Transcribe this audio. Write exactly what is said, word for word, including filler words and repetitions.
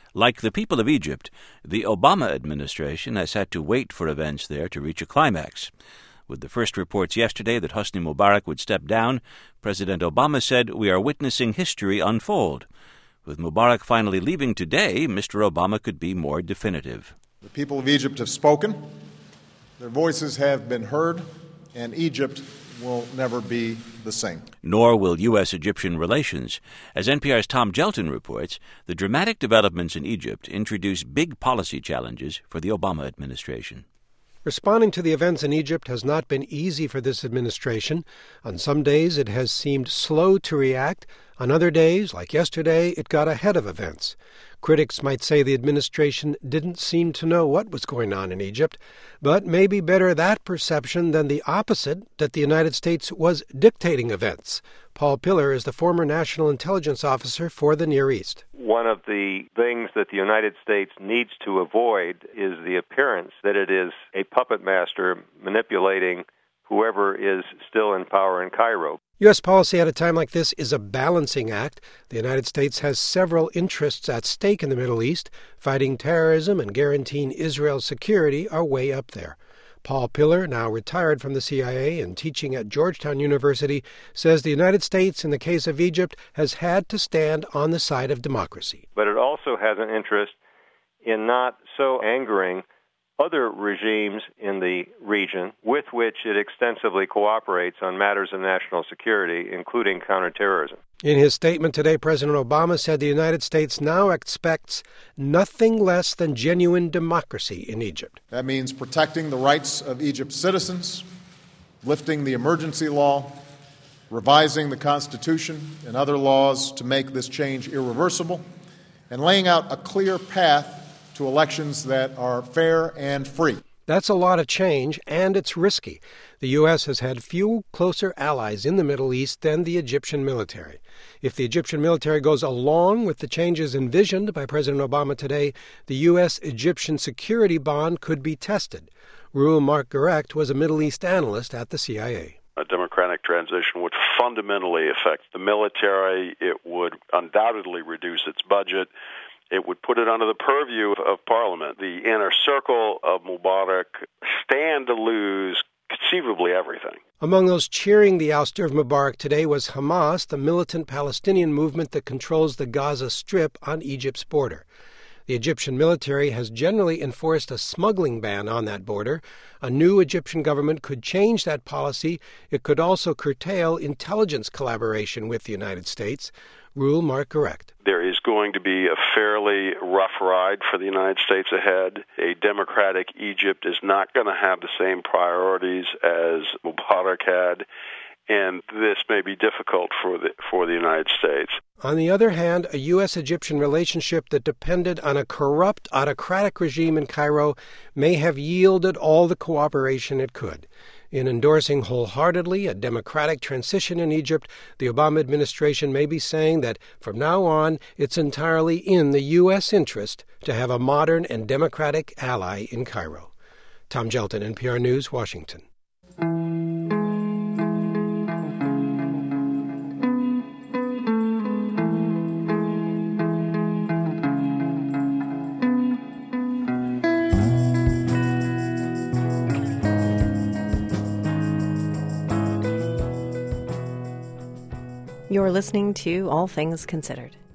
Like the people of Egypt, the Obama administration has had to wait for events there to reach a climax. With the first reports yesterday that Hosni Mubarak would step down, President Obama said, "We are witnessing history unfold." With Mubarak finally leaving today, Mister Obama could be more definitive. The people of Egypt have spoken, their voices have been heard, and Egypt will never be the same. Nor will U S Egyptian relations. As N P R's Tom Gelton reports, the dramatic developments in Egypt introduce big policy challenges for the Obama administration. Responding to the events in Egypt has not been easy for this administration. On some days, it has seemed slow to react. On other days, like yesterday, it got ahead of events. Critics might say the administration didn't seem to know what was going on in Egypt, but maybe better that perception than the opposite, that the United States was dictating events. Paul Pillar is the former National Intelligence Officer for the Near East. One of the things that the United States needs to avoid is the appearance that it is a puppet master manipulating whoever is still in power in Cairo. U S policy at a time like this is a balancing act. The United States has several interests at stake in the Middle East. Fighting terrorism and guaranteeing Israel's security are way up there. Paul Pillar, now retired from the C I A and teaching at Georgetown University, says the United States, in the case of Egypt, has had to stand on the side of democracy. But it also has an interest in not so angering other regimes in the region with which it extensively cooperates on matters of national security, including counterterrorism. In his statement today, President Obama said the United States now expects nothing less than genuine democracy in Egypt. That means protecting the rights of Egypt's citizens, lifting the emergency law, revising the Constitution and other laws to make this change irreversible, and laying out a clear path to elections that are fair and free. That's a lot of change, and it's risky. The U S has had few closer allies in the Middle East than the Egyptian military. If the Egyptian military goes along with the changes envisioned by President Obama today, the U S-Egyptian security bond could be tested. Reuel Marc Gerecht was a Middle East analyst at the C I A. A democratic transition would fundamentally affect the military. It would undoubtedly reduce its budget. It would put it under the purview of Parliament. The inner circle of Mubarak stand to lose conceivably everything. Among those cheering the ouster of Mubarak today was Hamas, the militant Palestinian movement that controls the Gaza Strip on Egypt's border. The Egyptian military has generally enforced a smuggling ban on that border. A new Egyptian government could change that policy. It could also curtail intelligence collaboration with the United States. Reuel Marc Gerecht. There is going to be a fairly rough ride for the United States ahead. A democratic Egypt is not going to have the same priorities as Mubarak had, and this may be difficult for the for the United States. On the other hand, a U S-Egyptian relationship that depended on a corrupt, autocratic regime in Cairo may have yielded all the cooperation it could. In endorsing wholeheartedly a democratic transition in Egypt, the Obama administration may be saying that from now on, it's entirely in the U S interest to have a modern and democratic ally in Cairo. Tom Gelton, N P R News, Washington. You're listening to All Things Considered.